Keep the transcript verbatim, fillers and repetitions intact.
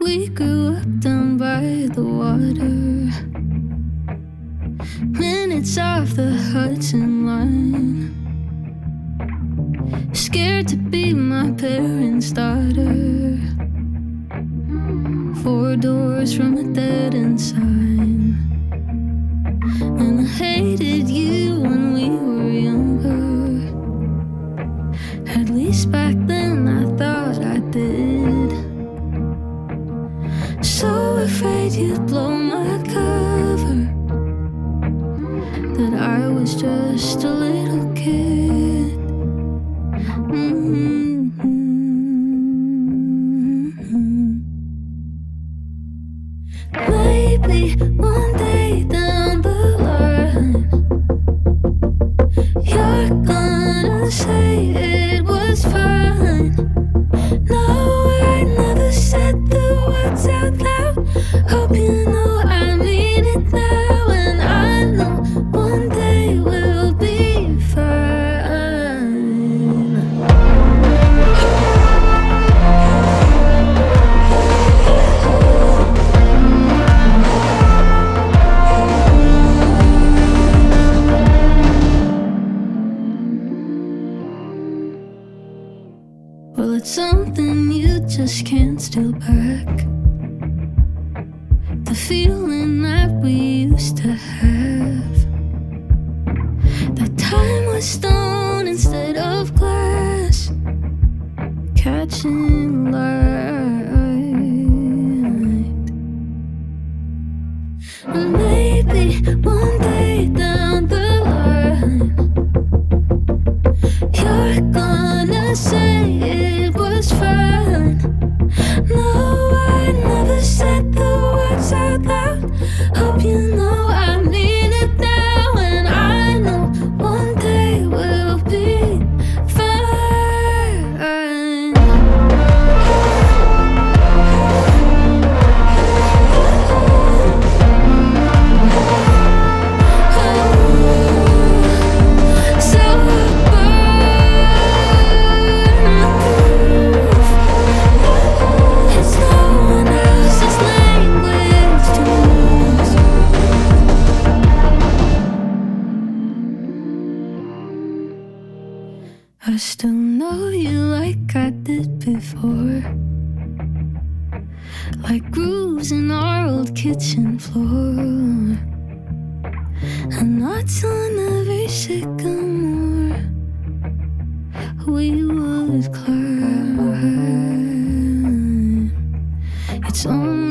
We grew up down by the water, minutes off the Hudson line. Scared to be my parents' daughter, four doors from a dead-end sign. And I hated you when we were younger, at least back then I thought I did. So afraid you'd blow my cover, that I was just a little kid. Mm-hmm. Maybe one day down the line, you're gonna say it was fine. No, I never said the words out loud. Hope you know I mean it now, and I know one day we'll be fine. Well, it's something you just can't steal back, the feeling that we used to have. That time was stone instead of glass, catching light. And maybe one day down the line, you're gonna say it was fine. No, I never said the words out loud. Hope you know I mean it now, and I know one day we'll be fine. So it's no one else's language to use. I still know you like I did before, like grooves in our old kitchen floor, and knots on every sycamore we would climb. It's only